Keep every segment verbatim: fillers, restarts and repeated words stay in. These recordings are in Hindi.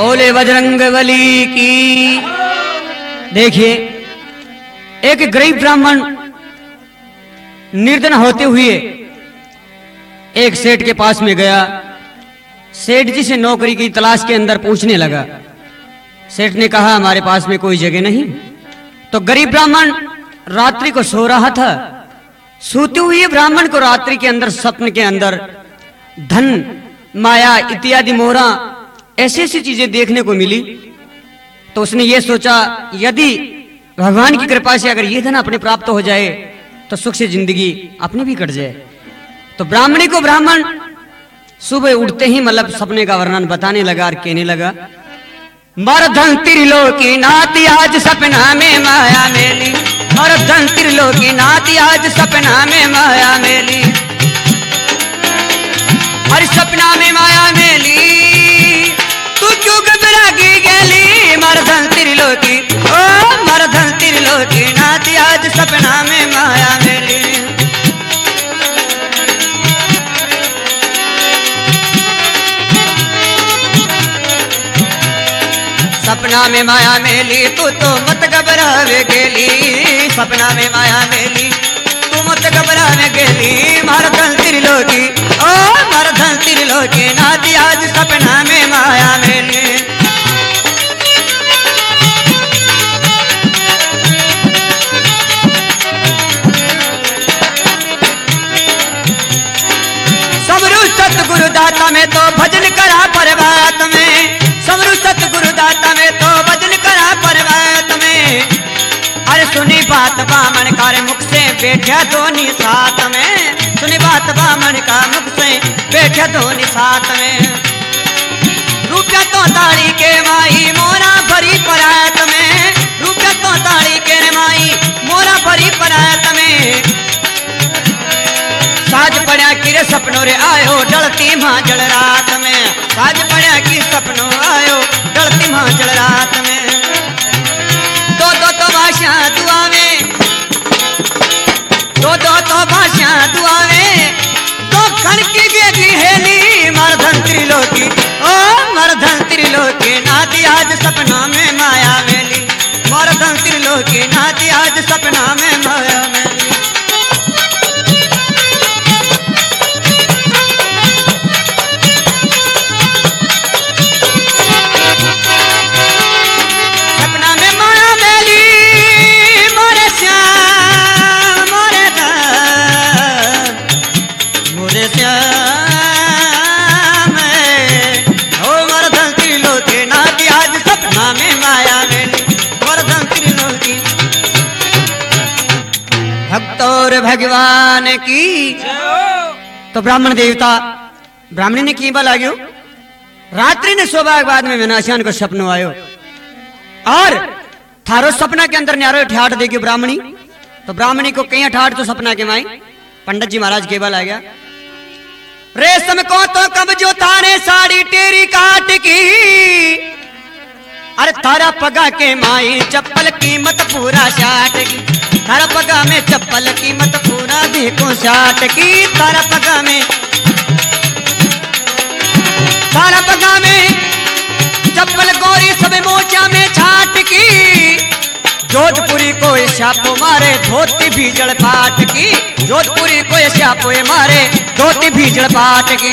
बोले बजरंगबली की। देखिए, एक गरीब ब्राह्मण निर्धन होते हुए एक सेठ के पास में गया। सेठ जी से नौकरी की तलाश के अंदर पूछने लगा। सेठ ने कहा, हमारे पास में कोई जगह नहीं। तो गरीब ब्राह्मण रात्रि को सो रहा था। सोते हुए ब्राह्मण को रात्रि के अंदर सपने के अंदर धन, माया इत्यादि मोहरा ऐसी ऐसी चीजें देखने को मिली। तो उसने ये सोचा, यदि भगवान की कृपा से अगर ये धन अपने प्राप्त हो जाए तो सुख से जिंदगी अपनी भी कट जाए। तो ब्राह्मणी को ब्राह्मण सुबह उठते ही मतलब सपने का वर्णन बताने लगा और कहने लगा, मरधन त्रिलोकी नाती आज सपना में माया मेली, मरधन त्रिलोकी नाती आज सपना में माया मेली, हर सपना में माया मेली, तू क्यों घबरा की गेली, मरधन त्रिलोकी ओ मरधन त्रिलोकी नाती आज सपना में माया मेली। सपना में माया मेली, तू तो मत घबरावे गेली, सपना में माया मेली, तू मत घबरावे गेली, मरधन त्रिलोकी ओ मरधन त्रिलोकी नाती आज सपना में माया मेली। समरू सतगुरु दाता में तो भजन करा पर्वत में, समरू सतगुरु दाता में तो भजन करा पर्वत में, अरे सुनी बात बामन कार मुख से बैठा दोनी साथ में, सुनी बात बामन का मुख से बैठा दोनी साथ में, रुपया तो ताड़ी के माई मोरा भरी परात में, रुपया तो ताड़ी के माई मोरा भरी परात में, साज पड़ा कि रे सपनों रे आयो डलती मां जल रात में, साज पड़ा कि सपनों आयो डलती मां जल रात में, दो दो तो भाषा दुआ में, दो दो तो भाषा दुआ में, दो खण की गेली हेली, मरधन त्रिलोकी ओ मरधन त्रिलोकी नाती आज सपना में माया मेली, मरधन त्रिलोकी नाती आज सपना में माया मेली। भक्तों भगवान की। तो ब्राह्मण देवता ब्राह्मणी ने की बला गयो, रात्रि ने सोबा के बाद में विनाशान को सपनो आयो और थारो सपना के अंदर न्यारो ठाठ देगी ब्राह्मणी। तो ब्राह्मणी को कहीं ठाठ तो सपना के माई पंडित जी महाराज केवल आ गया, रेशम को तो कब जो ताने साड़ी तेरी काट की, अरे तारा पगा के माई चप्पल कीमत पूरा साठ की, तारा पगा में चप्पल कीमत पूरा देखो साठ की, तारा पगा में तारा पगा में चप्पल गोरी सब मोचा में छाट की, जोधपुरी को श्यापो मारे धोती भीजड़ पाट की, जोधपुरी को श्यापो मारे धोती भीजड़ पाट की,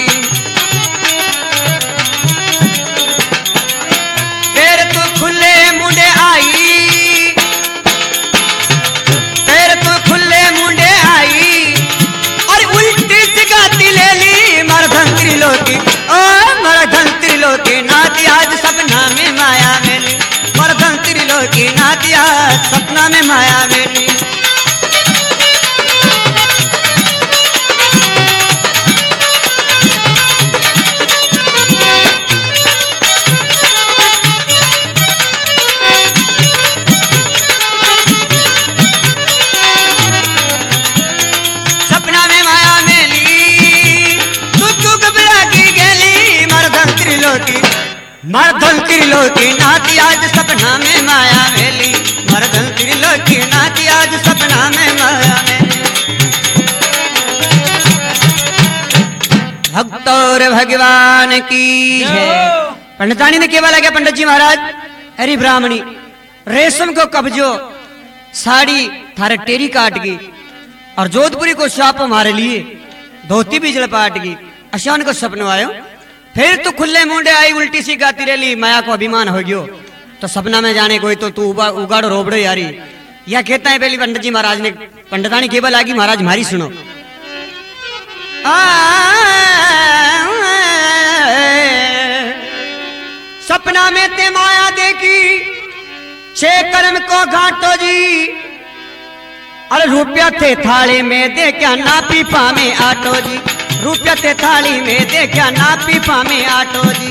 पैर तो खुले मुंडे आई, पैर तो खुले मुंडे आई और उल्टी सिगाती ले ली, मरधन त्रिलोकी ओ मरधन त्रिलोकी नाती आज सपना में माया मेली, मरधन त्रिलोकी नाती आज सपना में माया मेली। मरधन त्रिलोकी नाती आज सपना में माया मेली, मरधन त्रिलोकी नाती आज सपना में माया मेली। भक्तों भगवान की है। पंडितानी ने केवल आज्ञा पंडित जी महाराज, अरे ब्राह्मणी रेशम को कब्जो साड़ी थारे टेरी काट गई और जोधपुरी को शाप हमारे लिए धोती भी जल पाट गई। अशान को सपनो आयो, फिर तू खुले मुंडे आई उल्टी सी गाती रही, माया को अभिमान हो गयो तो सपना में जाने कोई तो तू उगाड़ो रोबड़ो यारी। या कहता है पहली पंडित जी महाराज ने, पंडितानी केवल आगी महाराज मारी सुनो। आ, सपना में ते माया देखी छे कर्म को घाटो जी, अरे रुपया थे थाली में देखा ना पीपा में आटो जी, रुपया थे थाली में देखा ना पीपा में आटो जी,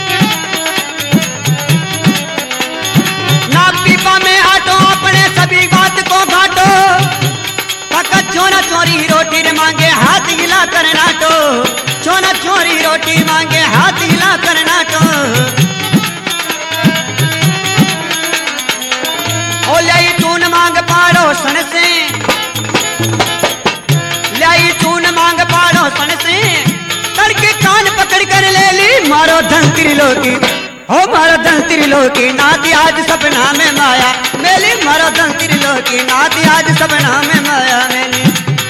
ना पीपा में आटो अपने सभी बात को घाटो, फकत चोना चोरी रोटी रे मांगे हाथ हिला कर नाटो, चोना चोरी रोटी मांगे हाथ हिला कर नाटो। ओ लाई चून मांग पाड़ो सन से, लाई चून मांग पाड़ो सन से, तड़के कान पकड़ कर ले ली मारो धन त्रिलोकी, हो मारो धन त्रिलोकी नाती आज सपना में माया मेली, मारो धन त्रिलोकी नाती आज सपना में माया मेली।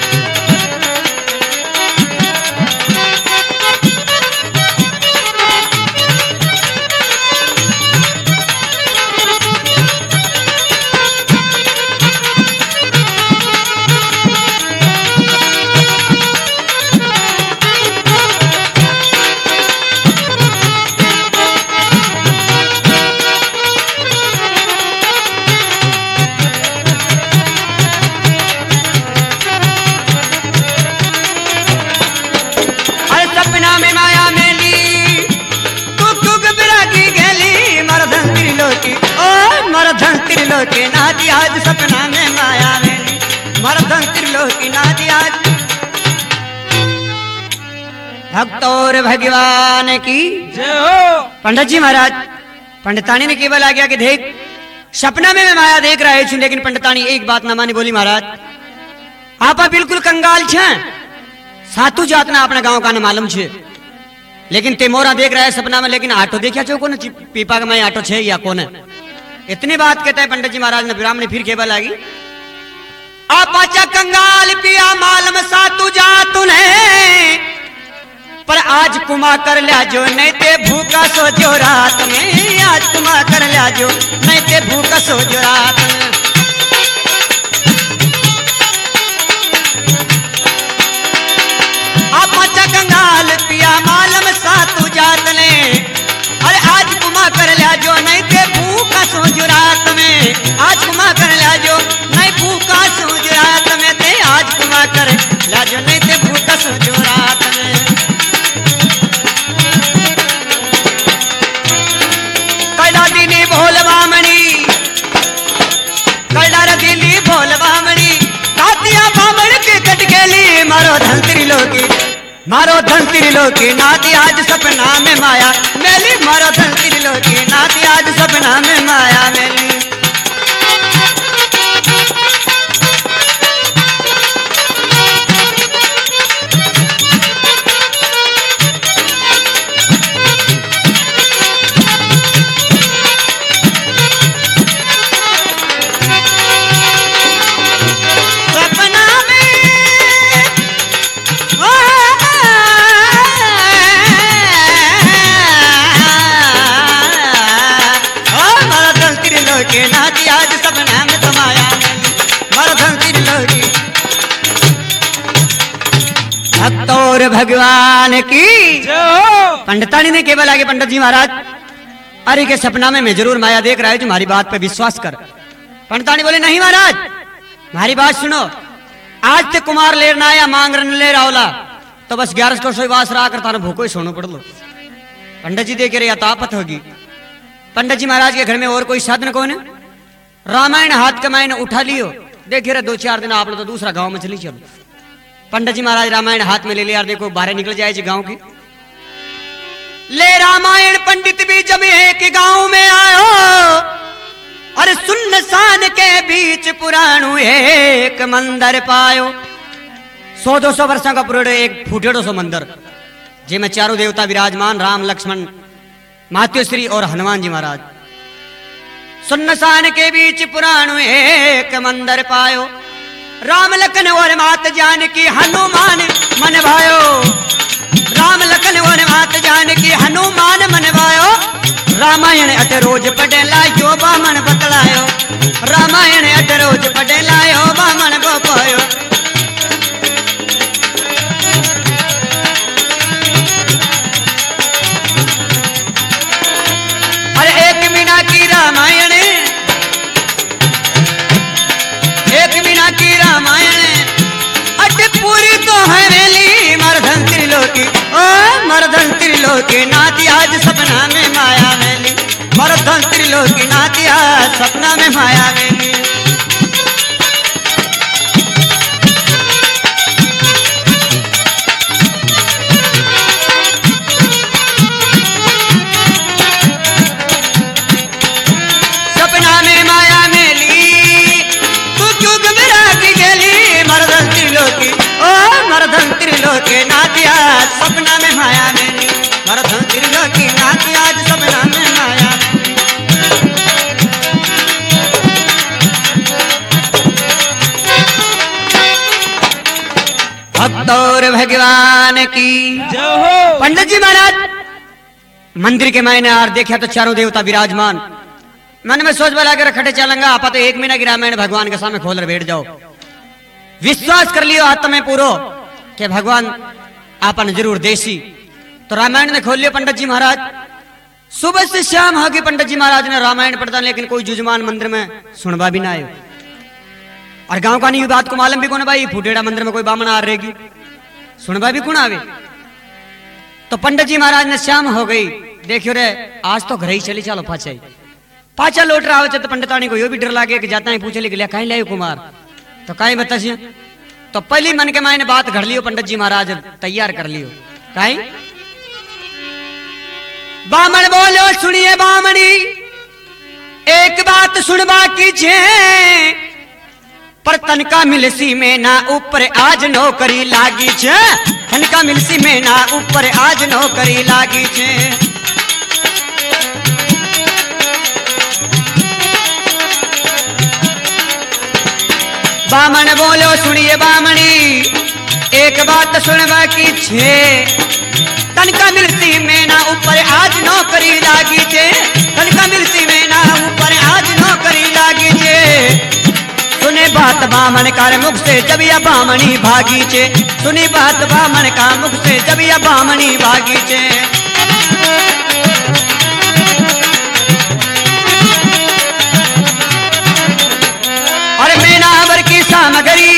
त्रिलोकी नाती आज सपना में माया मेली, मरधन त्रिलोकी नाती आज। भक्त और भगवान की जय हो। पंडित जी महाराज, पंडितानी ने केवल आ गया कि देख सपना में मैं माया देख रहा हूं, लेकिन पंडितानी एक बात न मानी, बोली महाराज आप बिल्कुल कंगाल छे, सातु जात ना अपना गांव का न मालूम छे, लेकिन ते मोरा देख रहा है सपना में, लेकिन आटो देखा छो कौन पीपा का मैं आटो छे या कौन है। इतनी बात कहता है पंडित जी महाराज ने, ब्राह्मणी फिर केवल आगी आप आचा कंगाल पिया मालम सातु जात ने, पर आज कुमा कर लिया जो नहीं ते भूखा सो जो रात में, आज कुमा कर लिया जो नहीं ते भूखा सो जो रात में। आप आचा कंगाल पिया मालम सातु जात ने, अरे आज कुमा कर लिया जो नहीं ते भूखा सोच रात में, आज कुमा कर लिया जो नहीं भूखा सोच रात में, ते आज कुमा कर लिया जो नहीं ते भूखा सोच रात में। कैला दिली भोल बामणी, कैला दिली भोल बामणी, कातिया बामण के कट गेली मारो धन त्रिलोकी, मारो धन त्रिलोकी नाती आज सपना में माया मेली, मारो धन त्रिलोकी नाती आज सपना में माया मेली। और भगवान की पंडितानी ने केवल आगे पंडित जी महाराज, अरे के सपना में मैं जरूर माया देख रहा है, तुम्हारी बात पे विश्वास कर। पंडितानी बोले नहीं महाराज हमारी बात सुनो, आज ते कुमार लेना या मांग रन ले रावला तो बस ग्यारह सौ सोवास रहा करता भूखो ही सोनो पड़ लो। पंडित जी देख रहे या तापत होगी। पंडित जी महाराज के घर में और कोई साधन कौन है, रामायण हाथ कमायन उठा लियो, देखे रहे दो चार दिन आप लोग तो दूसरा गांव में चली चलो। पंडित जी महाराज रामायण हाथ में ले लिया, देखो बाहर निकल जाए गांव की। ले रामायण पंडित भी जब एक गांव में आयो, और सुनसान के बीच पुराणु एक मंदिर पायो। सौ दो सौ वर्षों का पुराण एक फुटेड़ो सो मंदिर, जिसमें चारों देवता विराजमान, राम लक्ष्मण मात्योश्री और हनुमान जी महाराज। सुनसान के बीच पुराण एक मंदिर पायो, राम लखन और मात जानकी हनुमान मन भायो। राम लखन और मात जानकी हनुमान मन भायो। रामायण अठ रोज पढ़े लायो बामन बतलायो। रामायण अठ रोज पढ़े लायो बामन को पायो। अरे एक मीना की रामायण, एक मीना की रामायण अट पूरी तो है वेली। मरधन त्रिलोकी ओ मरधन त्रिलोकी नाती आज सपना में माया मेली। मरधन त्रिलोकी नाती आज सपना में माया मेली। सपना में माया मेली तू क्यों घबरा की गेली। मरधन त्रिलोकी ओ मरधन त्रिलोकी नाती आज सपना में माया मेली। मरधन त्रिलोकी नाती आज सपना में माया मेली। भक्त और भगवान की जय हो। पंडित जी महाराज मंदिर के मायने आर देखा तो चारों देवता विराजमान। मन में सोच बला कर खटे चलेंगा आपा तो एक महीना की रामायण भगवान के सामने खोल बैठ जाओ। विश्वास कर लियो आत्मा में पूरो कि भगवान आपन जरूर देसी। तो रामायण ने खोल लियो पंडित जी महाराज। सुबह से शाम होगी पंडित जी महाराज ने रामायण पढ़ता, लेकिन कोई जुजमान मंदिर में सुनवा भी ना आयो। और गांव का नहीं बात को मालूम भी कौन भाई फुटेड़ा मंदिर में कोई बामण आ रहेगी, सुनवा भी कौन आवे। तो पंडित जी महाराज ने शाम हो गई, देखियो रे आज तो घर ही चली चलो पाचा पाचा लौट रहा हो। तो पंडितानी को यो भी डर लागे कि जाता है पूछे लिया कहीं लायो कुमार, तो कहीं बता। तो पहली मन के मायने बात घर लियो पंडित जी महाराज तैयार कर लियो। कहीं बामण बोलो सुनिए बामणी एक बात सुनवा कीजिए। पर तनका मिलसी में ना ऊपर आज नौकरी लागी छे। तनका मिलसी में ना ऊपर आज नौकरी लागी छे। बामण बोलो सुनिए बामणी एक बात सुनवा की छे। तनका मिलसी में ना ऊपर आज नौकरी लागी छे। तनका मिलसी में ना ऊपर आज नौकरी लागी छे। सुने बात बामन कर मुख से जब या बामणी भागी छे। सुनी बात बामन का मुख से जब या बामणी भागी छे। और मेनावर की सामग्री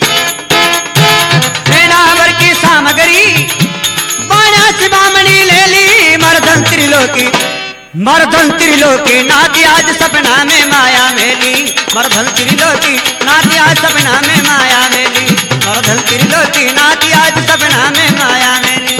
मेनावर की सामग्री बाणा से बामणी ले ली। मरधन त्रिलोकी मरधन त्रिलोकी नाती आज सपना में माया मेली। मरधन त्रिलोकी नाती आज सपना में माया मेली। मरधन त्रिलोकी नाती आज सपना में माया मेली।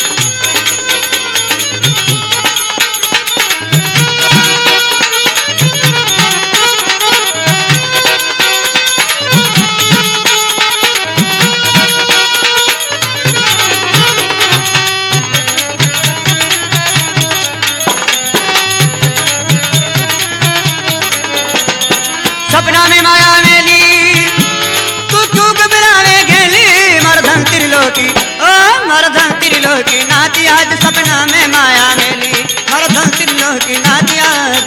सपना में माया मेली तू क्यों घबरावे गेली। मरधन त्रिलोकी ओ मरधन त्रिलोकी नाती आज सपना में माया मेली। मरधन त्रिलोकी नाती आज।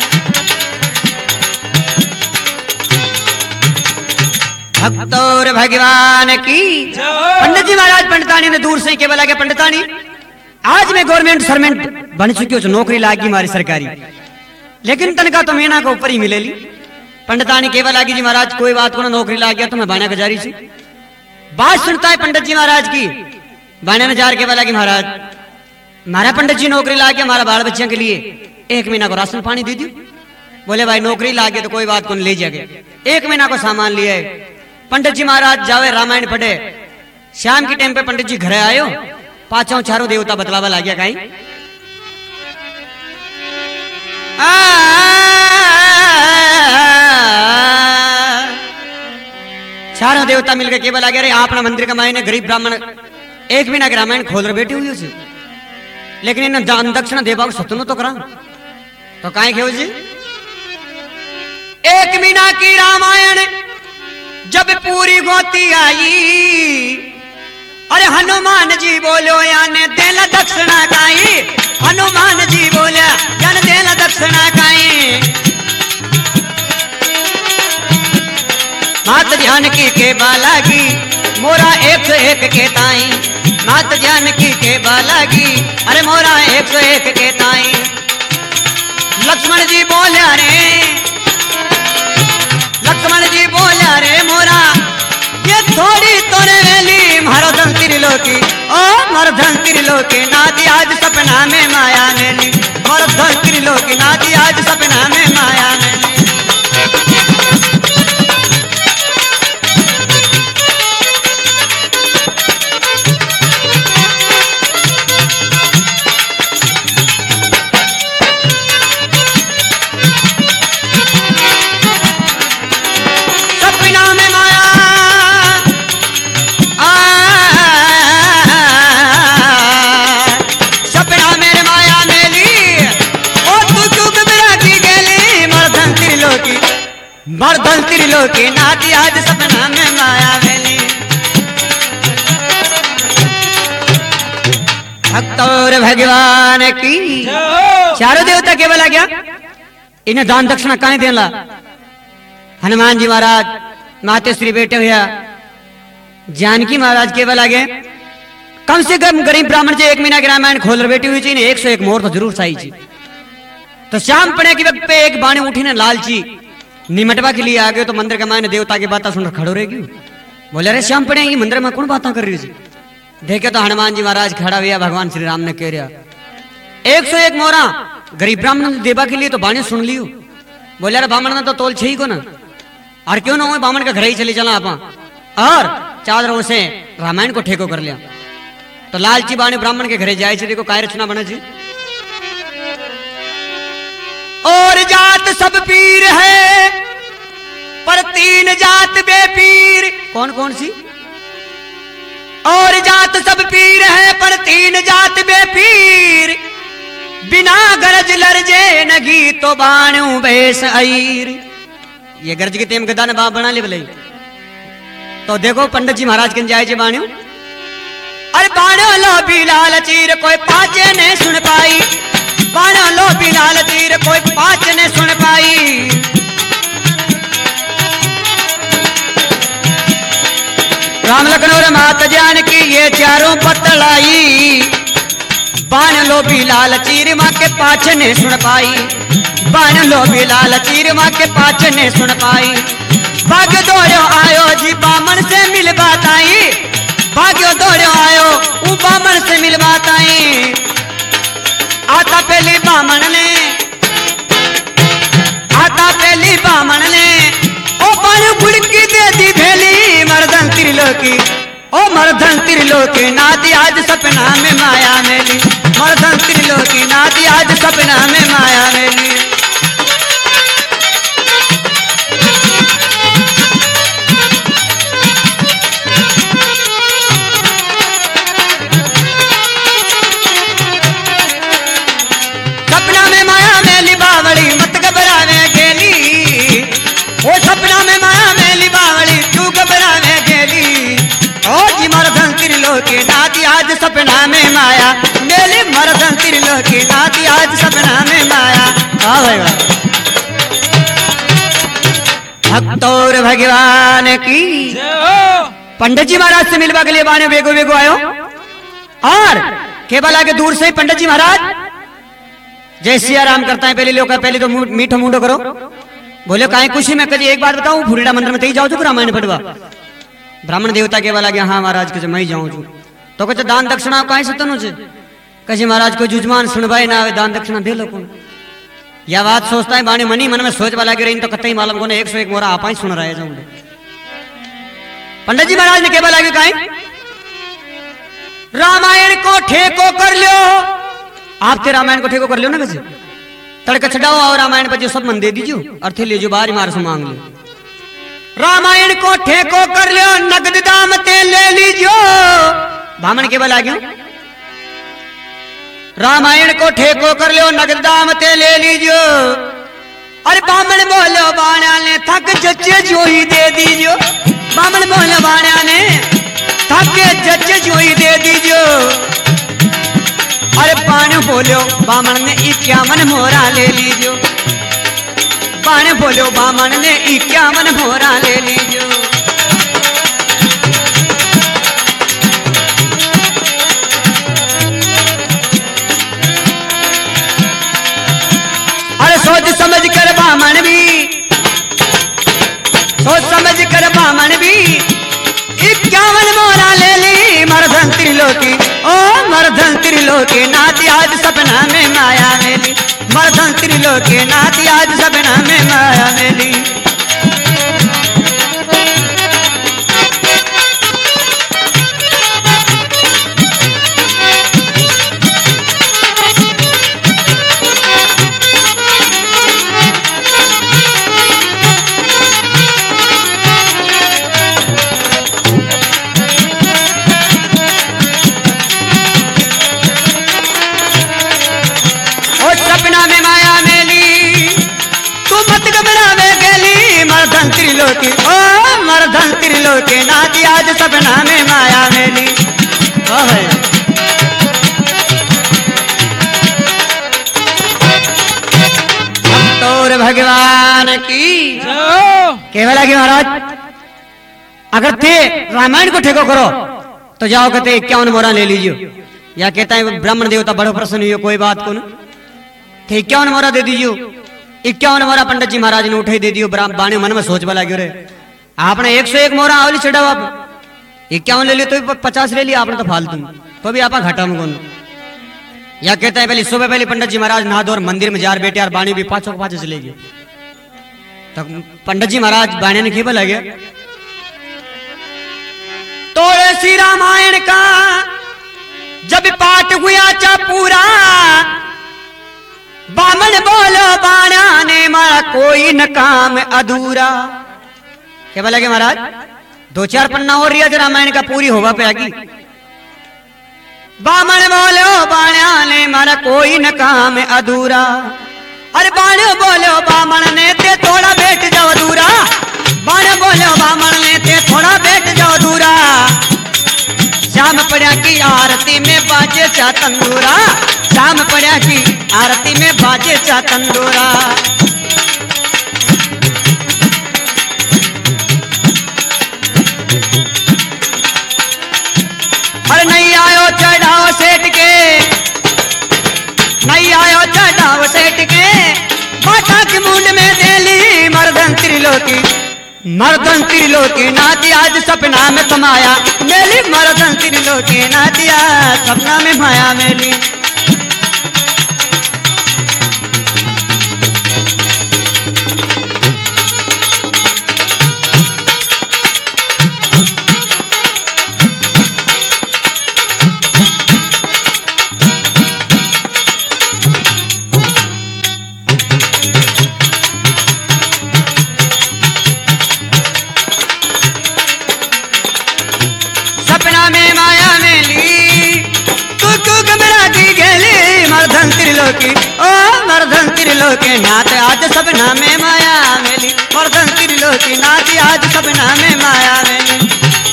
भक्त और भगवान की पंडित जी महाराज पंडितानी ने दूर से केवल आगे पंडितानी आज मैं गवर्नमेंट सर्वेंट बन चुकी हूँ, नौकरी लागी हमारी सरकारी, लेकिन तनखा तो महीना को ऊपर ही मिलेली। पंडितानी केवल आगे जी महाराज कोई बात को ना नौकरी लाग गया तो मैं बाणा गजारी से बात सुनता है पंडित जी महाराज की। बाणा ने जार केवल आगे महाराज हमारा पंडित जी नौकरी लाग गया, हमारा बाल बच्चों के लिए एक महीना को राशन पानी दे दी। बोले भाई नौकरी लाग गया तो कोई बात को ले जागे। एक महीना को सामान लिया पंडित जी महाराज जावे रामायण पढ़े। शाम के टाइम पे पंडित जी घर आयो, पांचों चारों देवता बतलावा ला गया कहीं चारों देवता मिलकर केवल आ गया। अरे अपना मंदिर का मायने गरीब ब्राह्मण एक महीना के रामायण खोल रहे बैठे हुए उसे, लेकिन इन दान दक्षिणा देवा सतनो तो करा तो काहे खेव जी। एक मीना की रामायण जब पूरी गोती आई, अरे हनुमान जी बोलो याने देला दक्षिणा काई, हनुमान जी बोलिया याने देला दक्षिणा काई। मात जानकी के बालागी मोरा एक सौ एक के ताई, मात जानकी के बालागी अरे मोरा एक सौ एक के ताई। लक्ष्मण जी बोलिया रे, लक्ष्मण जी बोलिया रे मोरा ये थोड़ी तोरे वेली मारो धन त्रिलोकी, ओ मारो धन त्रिलोकी नाती आज सपना में माया मेली, मारो धन त्रिलोकी नाती आज सपना में माया मेली। मर्दन त्रिलोकी नाती आज सपना में माया मेली। भक्त और भगवान की चारों देवता केवल आ गया, इन्हें दान दक्षिणा काहे देला। हनुमान जी महाराज माते श्री बेटे हुआ, जानकी महाराज केवल आ गए। कम से कम गरीब ब्राह्मण जी एक महीना की रामायण खोल बैठी हुई थी, एक सौ एक मोर तो जरूर चाहिए। तो शाम पड़े की वक्त पे एक बाणी उठी ने लालची निमटवा के लिए आ गए। तो मंदिर के मायने देवता की बात सुनकर खड़ो रहेगी, बोले अरे श्याम पड़े ये मंदिर में कौन बातें कर रही थी। देखे तो हनुमान जी महाराज खड़ा हुआ, भगवान श्री राम ने कह रहा एक सौ एक मोरा गरीब ब्राह्मण देवा के लिए तो बाणी सुन लियो। बोले अरे ब्राह्मण ने तो तोल छे ही को ना, और क्यों ना हो ब्राह्मण के घर ही चले चला आप और चादरों से रामायण को ठेको कर लिया। तो लालची बाणी ब्राह्मण के घरे जाए, देखो काय रचना बना जी। और जात सब पीर है पर तीन जात बेपीर, कौन कौन सी। और जात सब पीर है पर तीन जात बेपीर, बिना गरज लरजे नगी तो बाणू बेस अईर। ये गरज के तेम गदा ने बाप बना ले बोले। तो देखो पंडित जी महाराज के जाए बाणू, अरे बाणो लो बिलाल चीर कोई पाचे ने सुन पाई, बाणो लो बिलाल तीर कोई पांच ने सुन पाई। राम लखन और माता जानकी ये चारों बतलाई, बाण लो बिलाल चीर माँ के पांच ने सुन पाई, बाण लो बिलाल चीर माँ के पांच ने सुन पाई। भाग्य दौड़ो आयो जी बामन से मिल बात आई, भाग्य दौड़ो आयो ऊ बामन से मिल बात आई। आता पहली बामन ने, आता पहली बामन ने ओ बाणु गुड़की दे दी भेली, मर्दन त्रिलोकी ओ मर्दन त्रिलोकी नाती आज सपना में माया मेली, मर्दन त्रिलोकी नाती आज सपना में माया मेली। मत घबरावे गेली, ओ सपना में माया मेली बावली तू घबरावे गेली। ओ जी मर्दन त्रिलोकी नाती आज सपना में माया मेली, मर्दन त्रिलोकी नाती आज सपना में माया। हाँ भाई भक्त और भगवान की। पंडित जी महाराज से मिलवा के लिए बाने बेगो बेगो आयो, और केवल आगे दूर से पंडित जी महाराज जय सिया राम करता है। पहले लोग पहले तो मीठो मुंडो करो। बोले काहे खुशी में कभी एक बात बताऊं, फुरीडा मंदिर में तई जाओ जो रामायण पढ़वा। ब्राह्मण देवता के वाला गया हाँ महाराज के मैं जाऊं छू। तो कहे दान दक्षिणा काहे सतनो छे, कहे महाराज को जुजमान सुनवाई ना आवे दान दक्षिणा दे लो कौन। या बात सोचता है बाणी मनी मन में सोच वाला के रही तो कतई मालूम को एक सौ एक मोरा आप ही सुन रहे जाऊंगे। पंडित जी महाराज ने केवल आगे कहा रामायण को ठेको कर लो, आप रामायण को ठेको कर लो ना कैसे तड़का छड़ाओ और रामायण पर जो सब मन दे दीजियो अर्थे ले जो बाहर मार से मांग लो। रामायण को ठेको कर लो नगद दाम ते ले लीजियो। ब्राह्मण केवल आ गयो रामायण को ठेको कर लो, नगद दाम ते ले लीजियो। अरे बामन बोलो बाणा ने थक जच्चे जो ही दे दीजियो। बामन बोलो बाणा ने थक जच्चे जो ही दे दीजियो। अरे बाण बोलो बामन ने इक्यावन मोहरा ले लीजियो। बाण बोलो बामन ने इक्यावन मोहरा ले लीजियो। सोच समझ कर बामन भी, सोच समझ कर बामन भी इक्यावन मोहरा ले ली। मर्दन त्रिलोकी ओ मर्दन त्रिलोकी नाती आज सपना में माया मेली। मर्दन त्रिलोकी नाती आज सपना में माया मेली। त्रिलोकी ओ मर्दन त्रिलोकी नाती आज सपना में माया मेली। तोर भगवान की केवल है कि महाराज अगर थे रामायण को ठेको करो तो जाओ कहते इक्यावन मोहरा ले लीजिए। या कहता है ब्राह्मण देवता बड़ो प्रसन्न हुई, कोई बात को न थे इक्यावन मोहरा दे दीजिए। इक्यावन मोहरा पंडित जी महाराज ने उठाई दे दियो। बाणे मन में सोच बला क्यों रे आपने एक सौ एक मोहरा आवली चढ़ाओ। आप इक्यावन ले लियो तो पचास ले लिया आपने तो फालतू, तो भी आप घाटा में कौन। या कहता है पहले सुबह पहले पंडित जी महाराज नहा धो और मंदिर में जार बैठे और बाणी भी पांचों के पांच चले गए। तो पंडित जी महाराज बाणे ने खेबल आ गया तोड़े श्री रामायण का जब पाठ हुआ चा पूरा। बामन बोलो बाणा ने मारा कोई न काम अधूरा। क्या बोला कि महाराज दो चार पन्ना और रिया रामायण का पूरी होगा पे आगी। बामन बोलो बाणा ने मारा कोई न काम अधूरा। अरे बाण बोलो बामन ने ते थोड़ा बैठ जाओ दूरा। बाण बोलो बामन ने ते थोड़ा बैठ जाओ दूरा। शाम पड़ा की आरती में बाजे चा तंदूरा। शाम पड़ा की आरती में बाजे चा तंदूरा। अरे नहीं आयो चढ़ाओ सेठ के, नहीं आयो चढ़ाओ सेठ के। बाटा के मुंड में देली मर्दन त्रिलोकी। मर्दन त्रिलोकी नाती आज सपना में कमाया मेली। मर्दन त्रिलोकी नाती आज सपना में माया मेली। त्रिलोकी ओ मर्दन त्रिलोकी नाथ आज सपना में माया मेली। मर्दन त्रिलोकी नाथ आज सपना में माया मेली।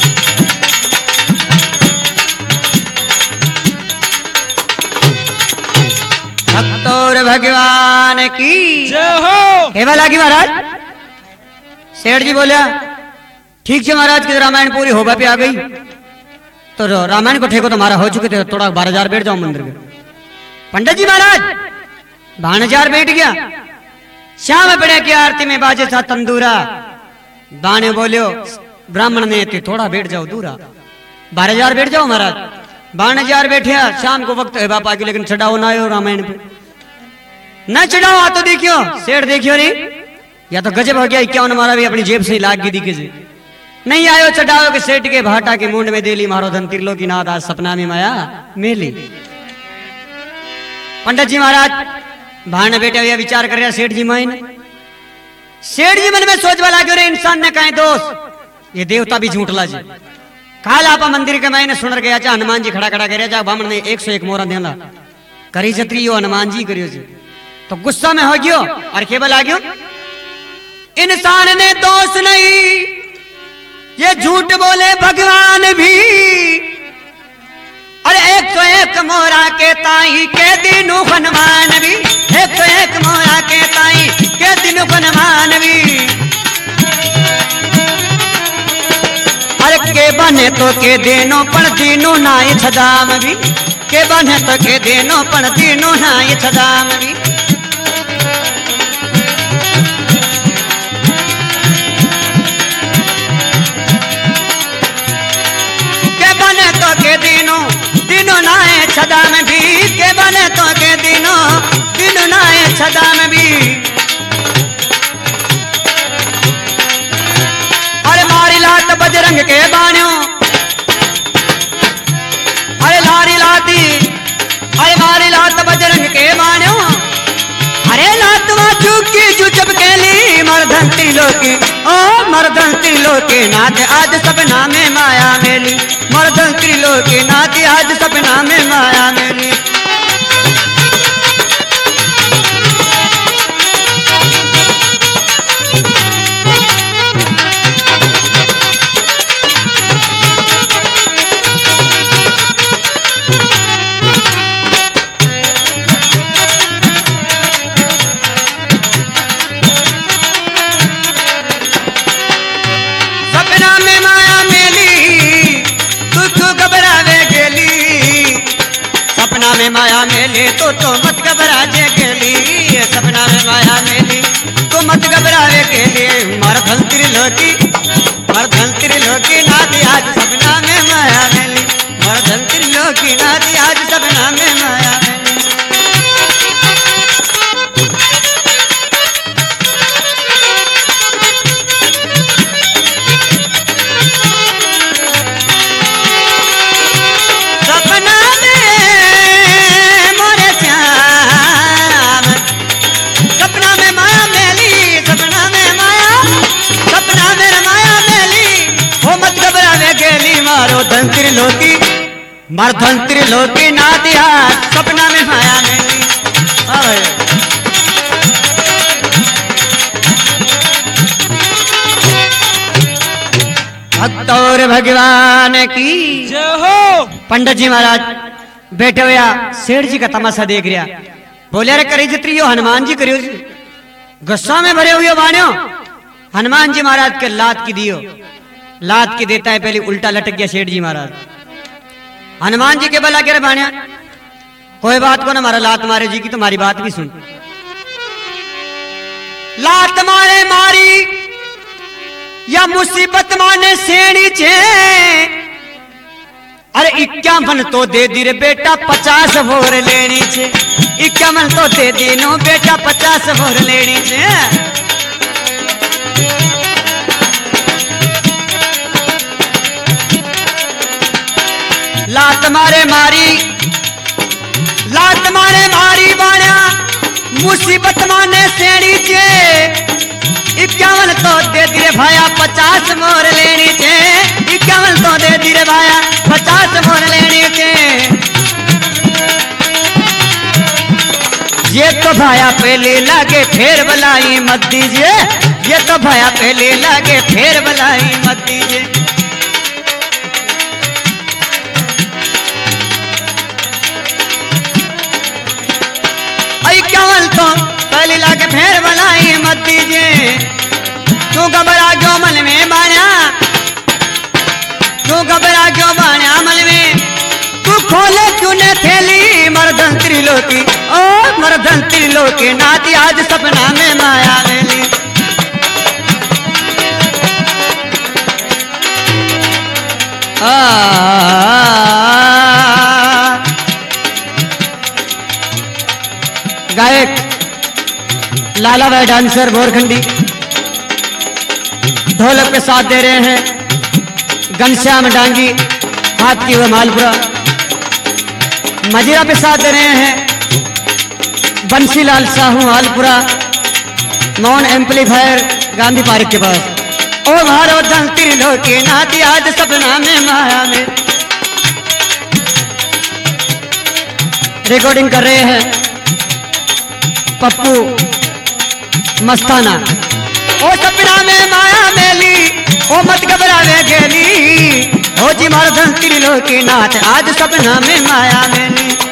भक्तोर भगवान की जय हो। केवल आगे महाराज सेठ जी बोलिया ठीक है महाराज की रामायण पूरी होगा पे आ गई तो रामायण को ठेको तुम्हारा हो चुके थे। थोड़ा बारह हजार बैठ जाओ मंदिर में। पंडित जी महाराज बारह हजार बैठ गया। श्याम पड़े की आरती में बाजे था तंदूरा। बाणे बोलियो ब्राह्मण ने थोड़ा बैठ जाओ दूरा। बारह हजार बैठ जाओ महाराज। बारह हजार बैठे शाम को वक्त है बापा की, लेकिन चढ़ाओ ना आयो रामायण पे न चढ़ाओ। आ तो देखियो सेठ देखियो रे या तो गजब हो गया। इक्यावन मारा भी अपनी जेब से लाग गई दिखे से नहीं आयो चढ़ाओ के सेठ के भाटा के मुंड में देली मारो धन त्रिलोकी नाथ आज सपना में माया मेली। पंडित जी महाराज भाण बेटे हुआ विचार कर रहा सेठ जी माइन। सेठ जी मन में सोच वाला क्यों रे इंसान ने कहे दोस्त ये देवता भी झूठला जी। काल आपा मंदिर के मायने सुनर गया चा हनुमान जी खड़ा खड़ा कर जा बामण ने एक सौ एक मोहरा देला। करी छतरी यो हनुमान जी करियो जी तो गुस्सा में हो गयो और केवल आ गयो इंसान ने दोष नहीं ये झूठ बोले भगवान भी अरे एक तो एक मोरा के ताई के दिनु हनुमान भी एक तो एक मोरा के ताई के दिनु हनुमान भी अरे के बने तो के देनो पर दिनु नाई छदाम भी के बने तो के देनो पर दिनु नाई छदाम भी के बने तो के दिनो दिनो नाए छदा में भी के बने तो के दिनो दिनो नाए छदा में भी अरे मारी लात बजरंग के बाणियों अरे लारी लाती अरे मारी लात बजरंग के बाणियों अरे लात वाचू की जुजब के ली मर्दन त्रिलोकी ओ मर्दन त्रिलोकी नाथ आज सपना में माया मेली मर्दन त्रिलोकी नाथ आज सपना में माया मेली में माया मेली तो तो मत घबराजे गेली सपना में माया मेली तो मत घबरावे गेली मर्दन त्रिलोकी मर्दन त्रिलोकी नाती आज सपना में माया मेली मर्दन त्रिलोकी नाती आज सपना में माया मेली मर्दन त्रिलोकी मर्दन त्रिलोकी नाती आज सपना में माया मेली भक्त और भगवान की जय हो। पंडित जी महाराज बैठे हुआ सेठ जी का तमाशा देख रहा बोले अरे करी जित्री यो हनुमान जी करियो गुस्सा में भरे हुए बाणियो हनुमान जी महाराज के लात की दियो लात की देता है पहले उल्टा लटक गया सेठ जी महाराज हनुमान जी के बला के बाणिया कोई बात को ना मारा लात मारे जी की तुम्हारी बात भी सुन लात मारे मारी या मुसीबत माने सेणी छे अरे इक्यावन तो दे दी रे बेटा पचास भोर लेनी छे इक्यावन तो दे दी नो बेटा पचास भोर लेनी छे लात मारे मारी लात मारे मारी बाणा मुसीबत माने सेड़ी छे इक्यावन तो दे दिए भाया पचास मोर लेनी छे इक्यावन तो दे दिए भाया पचास मोर लेनी छे ये तो भाया पहले लागे फेर बलाई मत दीजिए ये तो भाया पहले लागे फेर बलाई मत दीजिए इक्यावन तो पहले लाके फेर बनाई मत दीजिए तू घबरा क्यों मन में बाणा तू घबरा क्यों बाणा मन में तू खोले क्यों ने थैली मर्दन त्रिलोकी ओ मर्दन त्रिलोकी नाती आज सपना में माया मेली गायक लाला भाई डांसर भोरखंडी ढोलक पे साथ दे रहे हैं घनश्याम डांगी हाथ की हुए मालपुरा मजीरा पे साथ दे रहे हैं Bansilal Sahu Malpura non amplifier Gandhi park के पास ओ भारत त्रिलोकी नाती आज सपना में माया में रिकॉर्डिंग कर रहे हैं पप्पू मस्ताना। ओ सपना में माया मेली, ओ मत घबरावे गेली, ओ जी मार धन त्रिलोकी नाथ, आज सपना में माया मेली।